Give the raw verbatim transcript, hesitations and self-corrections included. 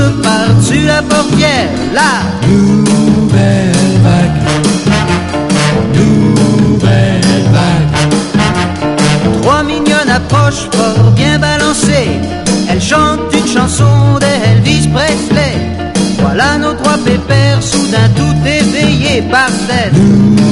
par-dessus la portière, la nouvelle vague, nouvelle vague. Trois mignonnes approchent fort bien balancées. Elles chantent une chanson d'Elvis Presley. Voilà nos trois pépères soudain tout éveillés par cette